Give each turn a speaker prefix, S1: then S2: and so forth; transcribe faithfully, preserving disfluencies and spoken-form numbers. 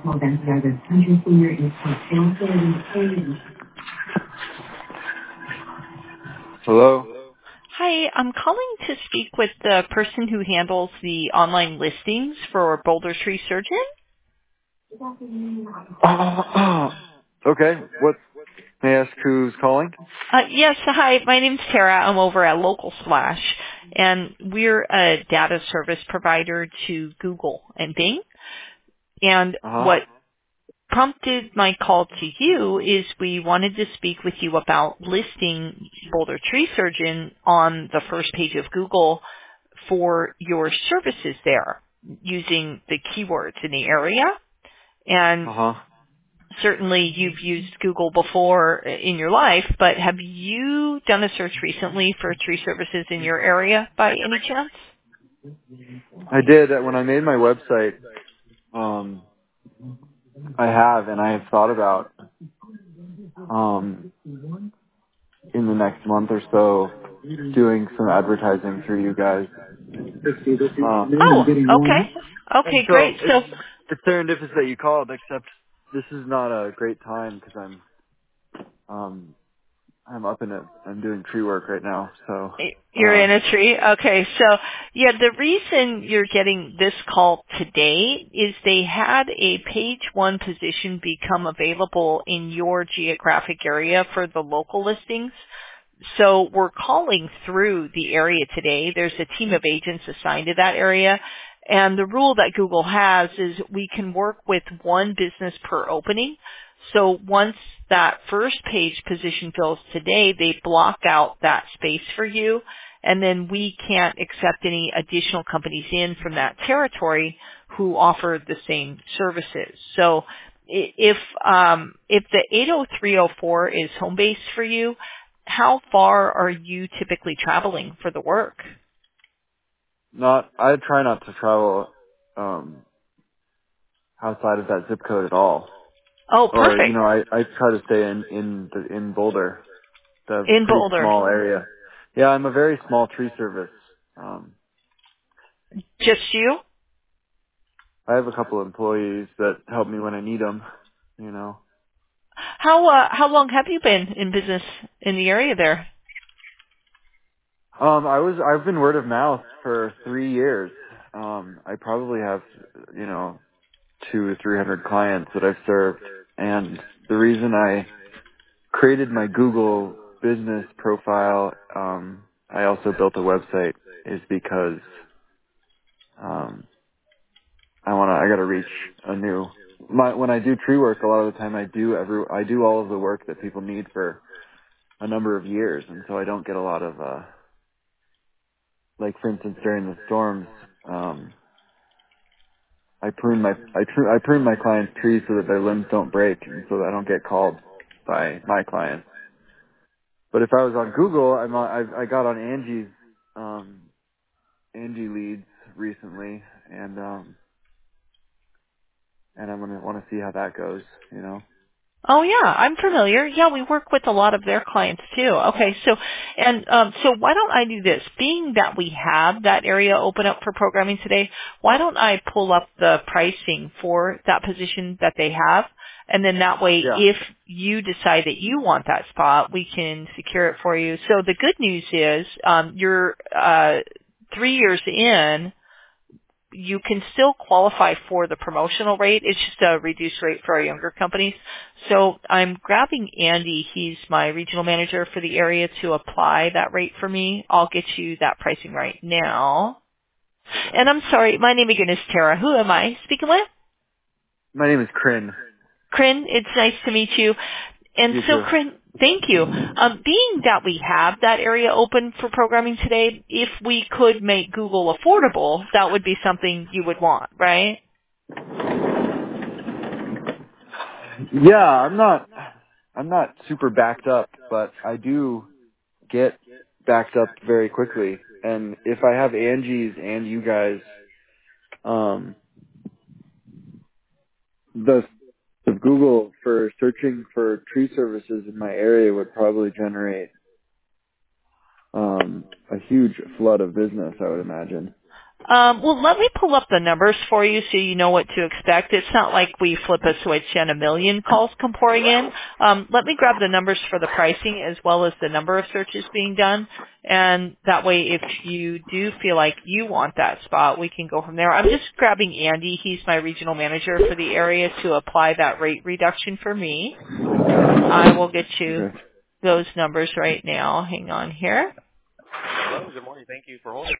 S1: Hello?
S2: Hi, I'm calling to speak with the person who handles the online listings for Boulder Tree Surgeon.
S1: Okay, what, may I ask who's calling?
S2: Uh, yes, hi, my name's Tara. I'm over at Local Slash, and we're a data service provider to Google and Bing. And
S1: Uh-huh.
S2: what prompted my call to you is we wanted to speak with you about listing Boulder Tree Surgeon on the first page of Google for your services there using the keywords in the area. And
S1: Uh-huh.
S2: certainly you've used Google before in your life, but have you done a search recently for tree services in your area by any chance?
S1: I did, uh, when I made my website, um, I have, and I have thought about, um, in the next month or so, doing some advertising through you guys. Um,
S2: Oh, okay.
S1: and
S2: Okay,
S1: so,
S2: great.
S1: it's,
S2: So
S1: it's serendipitous that you called, except this is not a great time, because I'm, um, I'm up in it. I'm doing tree work right now, so,
S2: you're in
S1: um,
S2: a tree? Okay, so yeah, the reason you're getting this call today is they had a page one position become available in your geographic area for the local listings. So we're calling through the area today. There's a team of agents assigned to that area. And the rule that Google has is we can work with one business per opening. So once that first page position fills today, they block out that space for you. And then we can't accept any additional companies in from that territory who offer the same services. So i- if, um, if the eight oh three oh four is home base for you, how far are you typically traveling for the work?
S1: not, I try not to travel, um, outside of that zip code at all.
S2: Oh,
S1: Or, you
S2: perfect.
S1: know, I, I try to stay in, in the, in Boulder, the
S2: In
S1: pretty
S2: Boulder.
S1: small area. Yeah, I'm a very small tree service. Um,
S2: Just you?
S1: I have a couple of employees that help me when I need them, you know.
S2: How uh, how long have you been in business in the area there?
S1: Um, I was, I've been word of mouth for three years. Um, I probably have, you know, two or three hundred clients that I've served. And the reason I created my Google business profile, um, I also built a website is because, um, I want to, I got to reach a new, my, when I do tree work, a lot of the time I do every, I do all of the work that people need for a number of years. And so I don't get a lot of, uh, like for instance, during the storms, um, I prune my, I, tr- I prune my clients' trees so that their limbs don't break and so that I don't get called by my clients. But if I was on Google, I'm on, I, I got on Angie's, um, Angie leads recently and, um, and I'm going to want to see how that goes, you know?
S2: Oh yeah, I'm familiar. Yeah, we work with a lot of their clients too. Okay, so and um, so why don't I do this? Being that we have that area open up for programming today, why don't I pull up the pricing for that position that they have, and then that way,
S1: Yeah.
S2: if you decide that you want that spot, we can secure it for you. So the good news is um, you're uh, three years in, you can still qualify for the promotional rate. It's just a reduced rate for our younger companies. So I'm grabbing Andy. He's my regional manager for the area to apply that rate for me. I'll get you that pricing right now.
S1: Okay.
S2: And I'm sorry, my name again is Tara. Who am I speaking with?
S1: My name is Kryn.
S2: Corinne, it's nice to meet you. And
S1: You
S2: so,
S1: too.
S2: Corinne, thank you. Um, being that we have that area open for programming today, if we could make Google affordable, that would be something you would want, right?
S1: Yeah, I'm not, I'm not super backed up, but I do get backed up very quickly. And if I have Angie's and you guys, um, the of Google for searching for tree services in my area would probably generate um, a huge flood of business, I would imagine.
S2: Um, well, let me pull up the numbers for you so you know what to expect. It's not like we flip a switch and a million calls come pouring in. Um, let me grab the numbers for the pricing as well as the number of searches being done. And that way, if you do feel like you want that spot, we can go from there. I'm just grabbing Andy. He's my regional manager for the area to apply that rate reduction for me. I will get you
S1: Okay.
S2: those numbers right now. Hang on here.
S3: Hello, good morning. Thank you for holding.